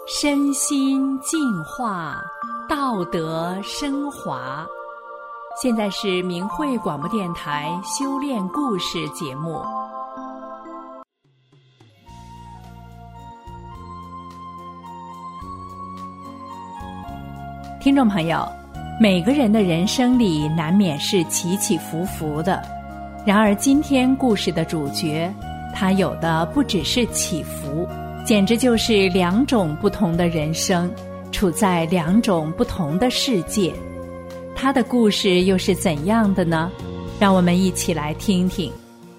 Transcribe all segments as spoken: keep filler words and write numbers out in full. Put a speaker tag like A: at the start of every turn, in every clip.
A: 身心净化，道德升华。现在是明慧广播电台修炼故事节目。听众朋友，每个人的人生里难免是起起伏伏的，然而今天故事的主角，他有的不只是起伏，简直就是两种不同的人生，处在两种不同的世界。他的故事又是怎样的呢？让我们一起来听听。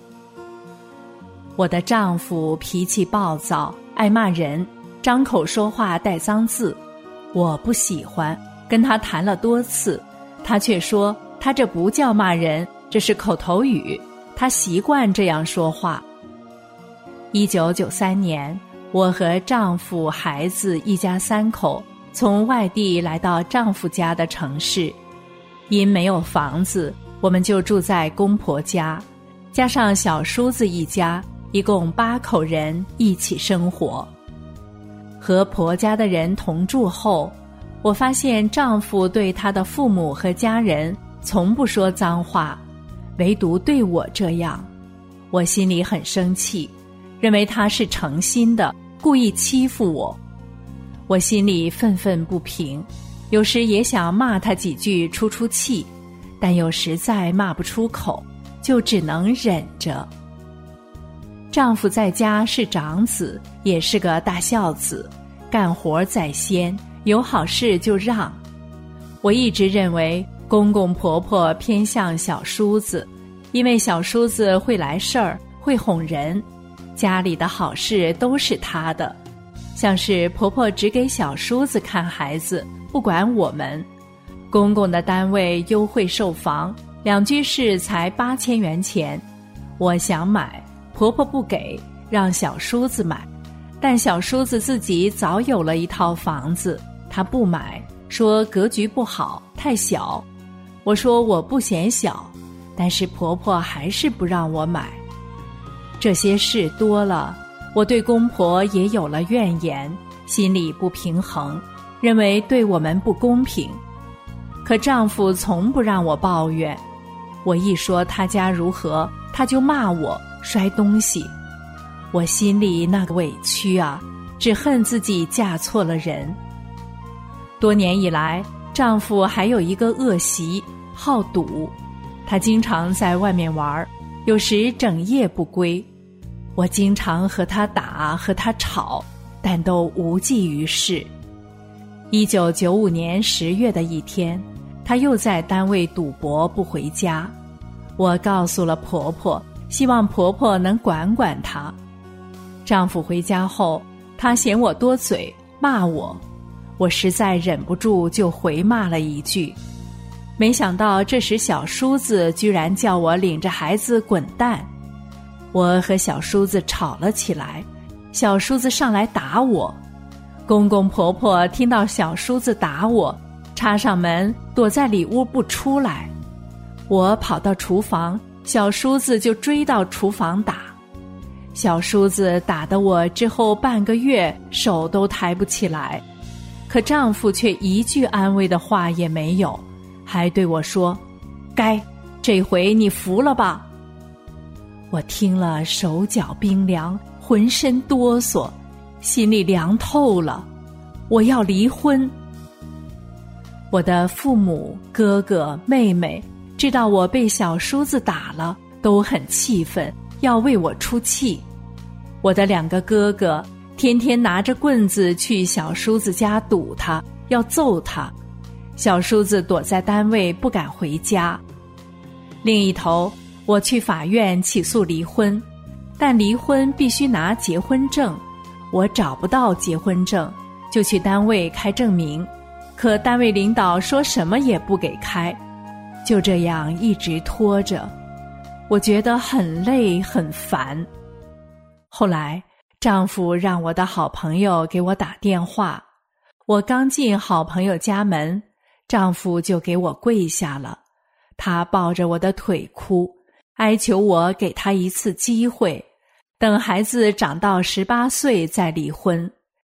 A: 我的丈夫脾气暴躁，爱骂人，张口说话带脏字，我不喜欢，跟他谈了多次，他却说他这不叫骂人，这是口头语，他习惯这样说话。一九九三年，我和丈夫、孩子一家三口从外地来到丈夫家的城市，因没有房子，我们就住在公婆家，加上小叔子一家，一共八口人一起生活。和婆家的人同住后，我发现丈夫对他的父母和家人从不说脏话，唯独对我这样，我心里很生气，认为他是诚心的，故意欺负我。我心里愤愤不平，有时也想骂他几句出出气，但又实在骂不出口，就只能忍着。丈夫在家是长子，也是个大孝子，干活在先，有好事就让。我一直认为公公婆婆偏向小叔子，因为小叔子会来事儿，会哄人，家里的好事都是他的，像是婆婆只给小叔子看孩子，不管我们。公公的单位优惠售房，两居室才八千元钱，我想买，婆婆不给，让小叔子买，但小叔子自己早有了一套房子，他不买，说格局不好，太小。我说我不嫌小，但是婆婆还是不让我买。这些事多了，我对公婆也有了怨言，心里不平衡，认为对我们不公平。可丈夫从不让我抱怨，我一说他家如何，他就骂我，摔东西。我心里那个委屈啊，只恨自己嫁错了人。多年以来，丈夫还有一个恶习，好赌，他经常在外面玩，有时整夜不归。我经常和他打，和他吵，但都无济于事。一九九五年十月的一天，他又在单位赌博不回家，我告诉了婆婆，希望婆婆能管管他。丈夫回家后，他嫌我多嘴，骂我，我实在忍不住就回骂了一句。没想到这时小叔子居然叫我领着孩子滚蛋。我和小叔子吵了起来，小叔子上来打我。公公婆婆听到小叔子打我，插上门躲在里屋不出来。我跑到厨房，小叔子就追到厨房打。小叔子打得我之后半个月手都抬不起来，可丈夫却一句安慰的话也没有，还对我说，该，这回你服了吧。我听了手脚冰凉，浑身哆嗦，心里凉透了，我要离婚。我的父母、哥哥、妹妹知道我被小叔子打了，都很气愤，要为我出气。我的两个哥哥天天拿着棍子去小叔子家堵他，要揍他。小叔子躲在单位不敢回家。另一头，我去法院起诉离婚，但离婚必须拿结婚证，我找不到结婚证，就去单位开证明，可单位领导说什么也不给开，就这样一直拖着，我觉得很累很烦。后来丈夫让我的好朋友给我打电话，我刚进好朋友家门，丈夫就给我跪下了，他抱着我的腿哭，哀求我给他一次机会，等孩子长到十八岁再离婚，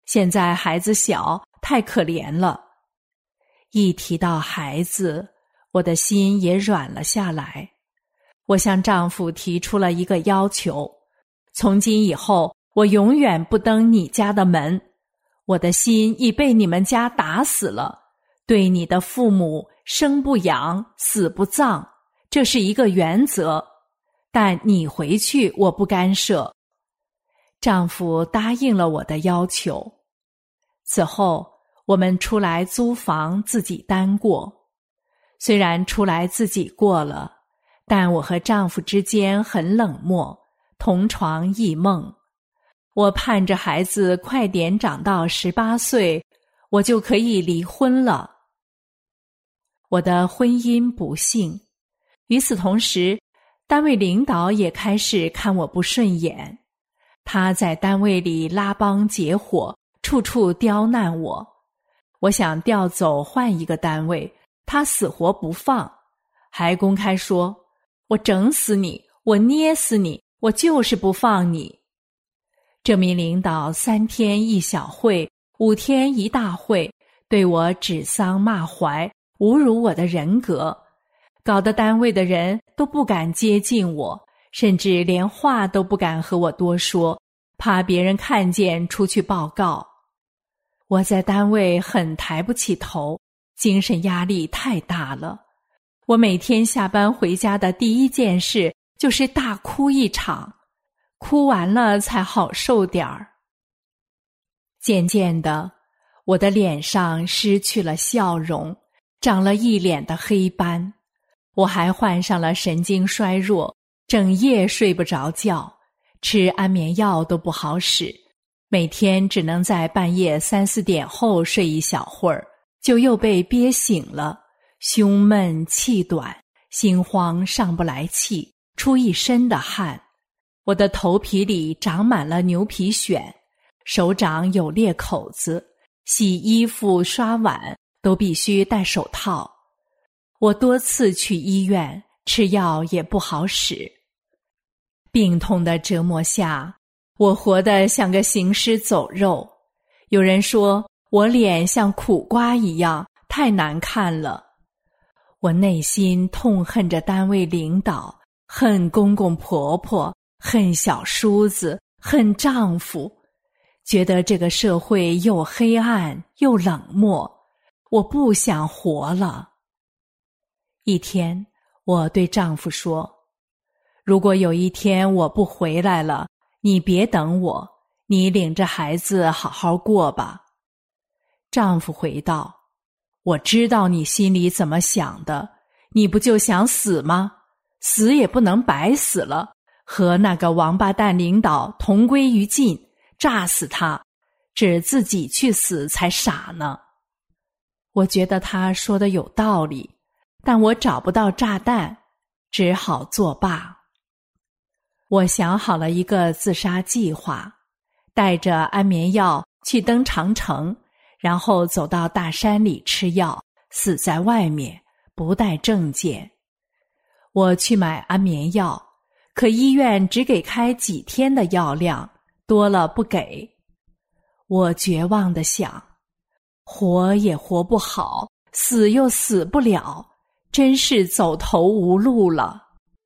A: 现在孩子小，太可怜了。一提到孩子，我的心也软了下来。我向丈夫提出了一个要求，从今以后，我永远不登你家的门。我的心已被你们家打死了，对你的父母生不养，死不葬，这是一个原则。但你回去，我不干涉。丈夫答应了我的要求。此后，我们出来租房自己单过。虽然出来自己过了，但我和丈夫之间很冷漠，同床异梦。我盼着孩子快点长到十八岁，我就可以离婚了。我的婚姻不幸，与此同时，单位领导也开始看我不顺眼。他在单位里拉帮结伙，处处刁难我。我想调走换一个单位，他死活不放，还公开说，我整死你，我捏死你，我就是不放你。这名领导三天一小会，五天一大会，对我指桑骂槐，侮辱我的人格，搞得单位的人都不敢接近我，甚至连话都不敢和我多说，怕别人看见出去报告。我在单位很抬不起头，精神压力太大了。我每天下班回家的第一件事就是大哭一场，哭完了才好受点儿。渐渐的，我的脸上失去了笑容，长了一脸的黑斑。我还患上了神经衰弱，整夜睡不着觉，吃安眠药都不好使，每天只能在半夜三四点后睡一小会儿，就又被憋醒了，胸闷气短，心慌上不来气，出一身的汗。我的头皮里长满了牛皮癣，手掌有裂口子，洗衣服刷碗都必须戴手套。我多次去医院，吃药也不好使。病痛的折磨下，我活得像个行尸走肉。有人说我脸像苦瓜一样，太难看了。我内心痛恨着单位领导，恨公公婆婆，恨小叔子，恨丈夫，觉得这个社会又黑暗又冷漠，我不想活了。一天，我对丈夫说，如果有一天我不回来了，你别等我，你领着孩子好好过吧。丈夫回道，我知道你心里怎么想的，你不就想死吗？死也不能白死了，和那个王八蛋领导同归于尽，炸死他，只自己去死才傻呢。我觉得他说的有道理，但我找不到炸弹，只好作罢。我想好了一个自杀计划，带着安眠药去登长城，然后走到大山里吃药，死在外面，不带证件。我去买安眠药，可医院只给开几天的药量，多了不给。我绝望地想，活也活不好，死又死不了，真是走投无路了。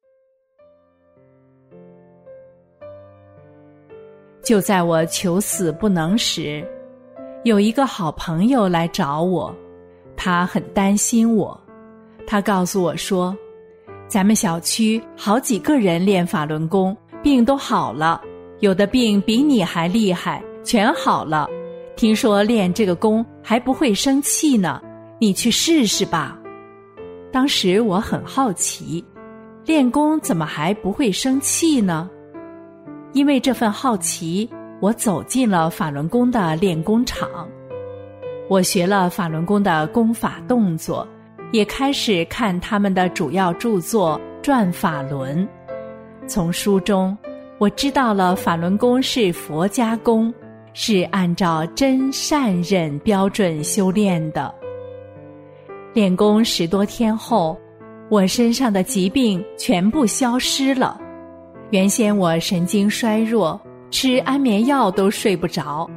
A: 就在我求死不能时，有一个好朋友来找我，他很担心我。他告诉我说，咱们小区好几个人练法轮功，病都好了，有的病比你还厉害，全好了。听说练这个功还不会生气呢，你去试试吧。当时我很好奇，练功怎么还不会生气呢？因为这份好奇，我走进了法轮功的练功场。我学了法轮功的功法动作，也开始看他们的主要著作《转法轮》。从书中，我知道了法轮功是佛家功，是按照真善忍标准修炼的。练功十多天后，我身上的疾病全部消失了。原先我神经衰弱，吃安眠药都睡不着，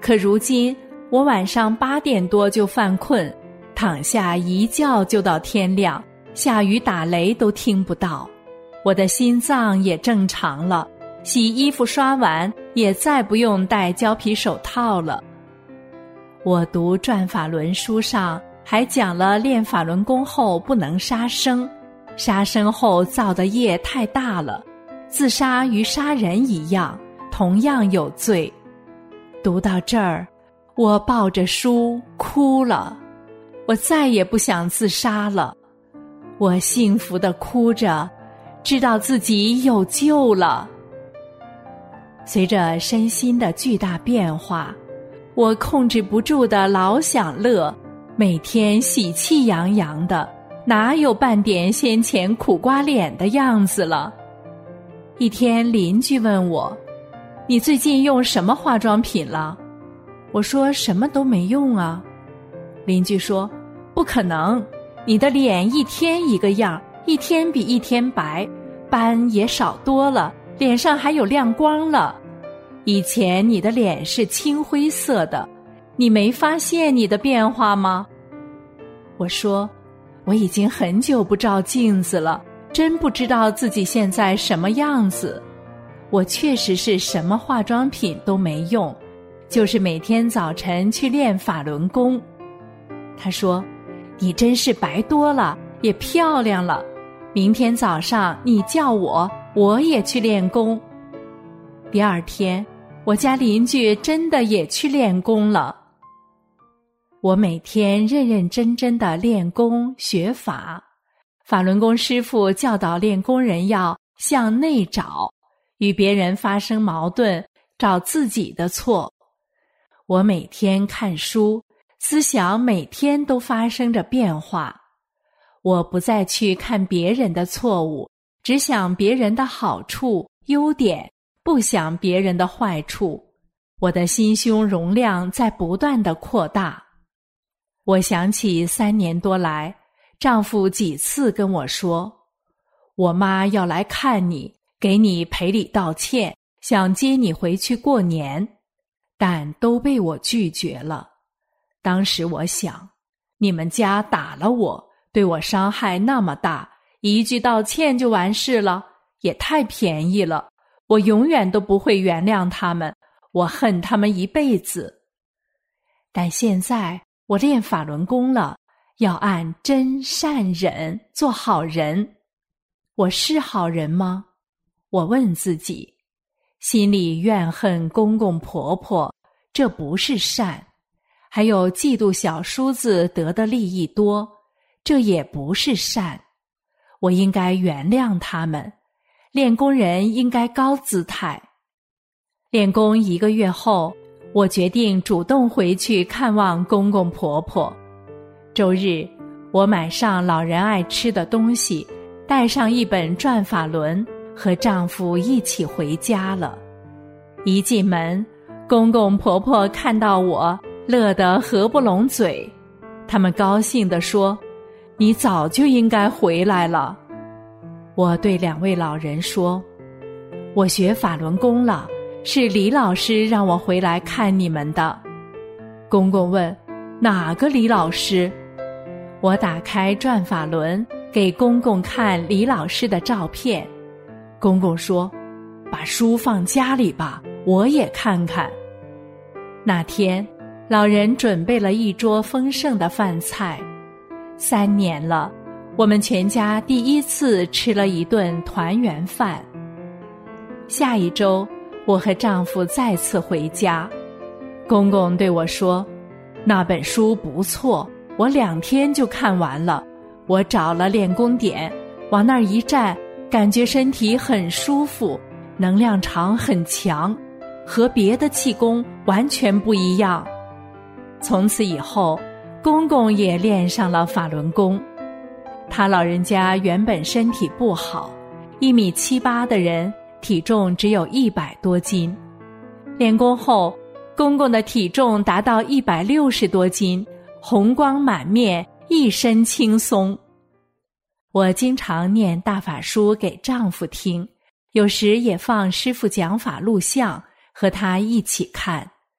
A: 可如今我晚上八点多就犯困，躺下一觉就到天亮，下雨打雷都听不到。我的心脏也正常了，洗衣服刷完也再不用戴胶皮手套了。我读转法轮书上还讲了练法轮功后不能杀生，杀生后造的业太大了，自杀与杀人一样，同样有罪。读到这儿，我抱着书哭了，我再也不想自杀了。我幸福地哭着，知道自己有救了。随着身心的巨大变化，我控制不住的老想乐，每天喜气洋洋的，哪有半点先前苦瓜脸的样子了。一天邻居问我，你最近用什么化妆品了？我说什么都没用啊。邻居说，不可能，你的脸一天一个样，一天比一天白，斑也少多了，脸上还有亮光了。以前你的脸是青灰色的，你没发现你的变化吗？我说，我已经很久不照镜子了，真不知道自己现在什么样子。我确实是什么化妆品都没用，就是每天早晨去练法轮功。他说，你真是白多了，也漂亮了，明天早上你叫我，我也去练功。第二天我家邻居真的也去练功了。我每天认认真真的练功学法，法轮功师父教导练功人要向内找，与别人发生矛盾，找自己的错。我每天看书，思想每天都发生着变化。我不再去看别人的错误，只想别人的好处、优点，不想别人的坏处。我的心胸容量在不断地扩大。我想起三年多来，丈夫几次跟我说，我妈要来看你，给你赔礼道歉，想接你回去过年，但都被我拒绝了。当时我想，你们家打了我，对我伤害那么大，一句道歉就完事了，也太便宜了，我永远都不会原谅他们，我恨他们一辈子。但现在我练法轮功了，要按真善忍做好人。我是好人吗？我问自己，心里怨恨公公婆婆，这不是善；还有嫉妒小叔子得的利益多，这也不是善。我应该原谅他们，练功人应该高姿态。练功一个月后，我决定主动回去看望公公婆婆。周日，我买上老人爱吃的东西，带上一本转法轮，和丈夫一起回家了。一进门，公公婆婆看到我，乐得合不拢嘴。他们高兴地说，你早就应该回来了。我对两位老人说，我学法轮功了，是李老师让我回来看你们的。公公问，哪个李老师？我打开转法轮，给公公看李老师的照片。公公说，把书放家里吧，我也看看。那天，老人准备了一桌丰盛的饭菜。三年了，我们全家第一次吃了一顿团圆饭。下一周，我和丈夫再次回家。公公对我说，那本书不错，我两天就看完了。我找了练功点，往那儿一站，感觉身体很舒服，能量场很强，和别的气功完全不一样。从此以后，公公也练上了法轮功。他老人家原本身体不好，一米七八的人，体重只有一百多斤。练功后，公公的体重达到一百六十多斤，红光满面，一身轻松。我经常念大法书给丈夫听，有时也放师父讲法录像，和他一起看。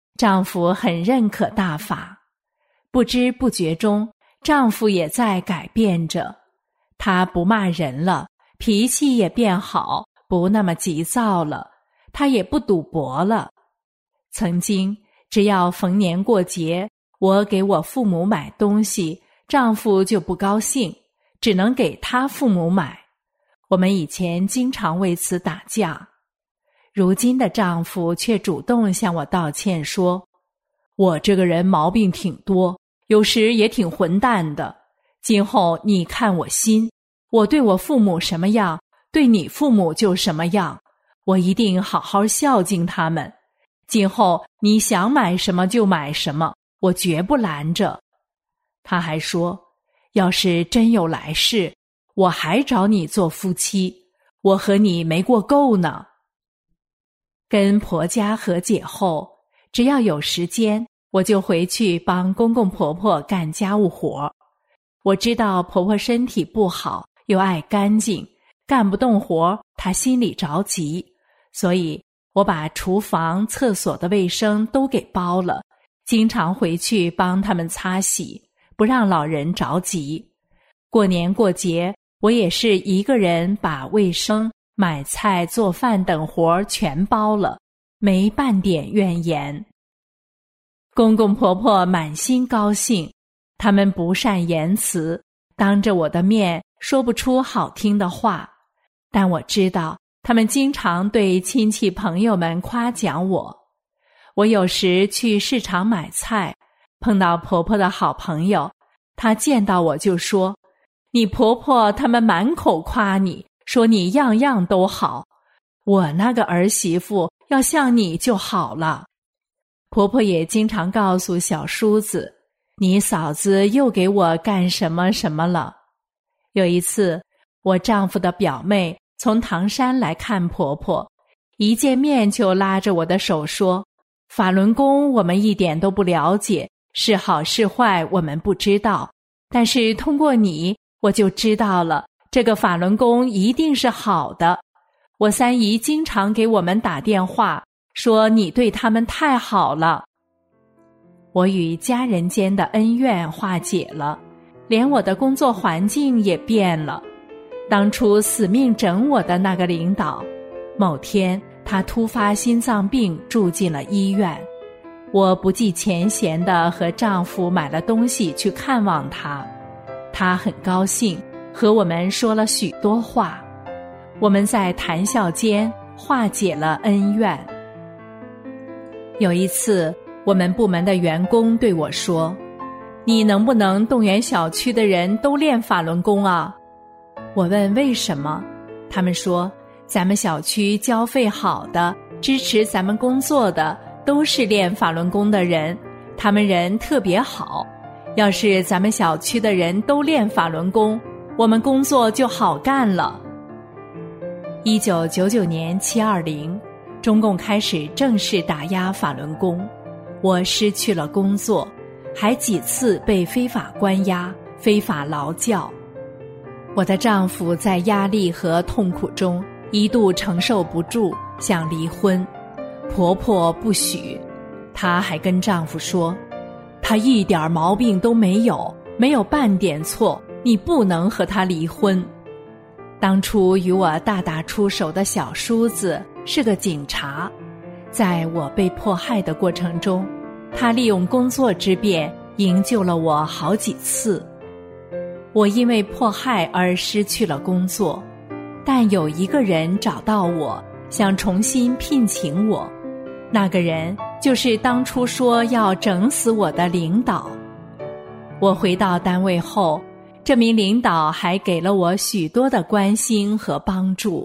A: 丈夫很认可大法。不知不觉中，丈夫也在改变着，他不骂人了，脾气也变好，不那么急躁了，他也不赌博了。曾经只要逢年过节，我给我父母买东西，丈夫就不高兴，只能给他父母买。我们以前经常为此打架，如今的丈夫却主动向我道歉，说我这个人毛病挺多，有时也挺混蛋的，今后你看我心，我对我父母什么样，对你父母就什么样，我一定好好孝敬他们，今后你想买什么就买什么，我绝不拦着。他还说，要是真有来世，我还找你做夫妻，我和你没过够呢。跟婆家和解后，只要有时间，我就回去帮公公婆婆干家务活。我知道婆婆身体不好，又爱干净，干不动活，她心里着急，所以我把厨房、厕所的卫生都给包了，经常回去帮他们擦洗，不让老人着急。过年过节，我也是一个人把卫生、买菜、做饭等活全包了，没半点怨言。公公婆婆满心高兴，他们不善言辞，当着我的面说不出好听的话，但我知道他们经常对亲戚朋友们夸奖我。我有时去市场买菜，碰到婆婆的好朋友，她见到我就说，你婆婆他们满口夸你，说你样样都好，我那个儿媳妇要像你就好了。婆婆也经常告诉小叔子，你嫂子又给我干什么什么了。有一次，我丈夫的表妹从唐山来看婆婆，一见面就拉着我的手说，法轮功我们一点都不了解，是好是坏我们不知道，但是通过你，我就知道了，这个法轮功一定是好的。我三姨经常给我们打电话，说你对他们太好了。我与家人间的恩怨化解了，连我的工作环境也变了。当初死命整我的那个领导，某天他突发心脏病住进了医院，我不计前嫌地和丈夫买了东西去看望他，他很高兴，和我们说了许多话，我们在谈笑间化解了恩怨。有一次，我们部门的员工对我说，你能不能动员小区的人都练法轮功啊？我问为什么，他们说，咱们小区交费好的，支持咱们工作的，都是练法轮功的人，他们人特别好，要是咱们小区的人都练法轮功，我们工作就好干了。一九九九年七二零，中共开始正式打压法轮功，我失去了工作，还几次被非法关押、非法劳教。我的丈夫在压力和痛苦中一度承受不住，想离婚，婆婆不许。她还跟丈夫说，她一点毛病都没有，没有半点错，你不能和她离婚。当初与我大打出手的小叔子是个警察，在我被迫害的过程中，他利用工作之便营救了我好几次。我因为迫害而失去了工作，但有一个人找到我，想重新聘请我，那个人就是当初说要整死我的领导。我回到单位后，这名领导还给了我许多的关心和帮助。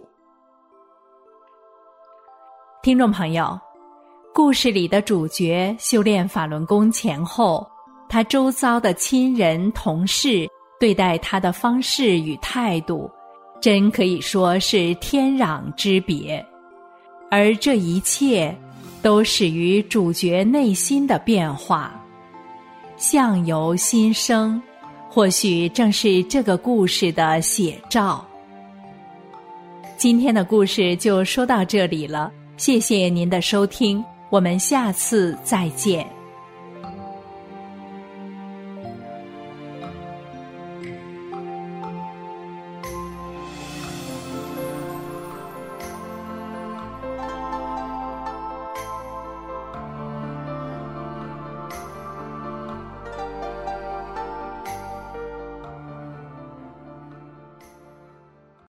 A: 听众朋友，故事里的主角修炼法轮功前后，他周遭的亲人同事对待他的方式与态度，真可以说是天壤之别。而这一切都始于主角内心的变化。相由心生，或许正是这个故事的写照。今天的故事就说到这里了，谢谢您的收听，我我们下次再见。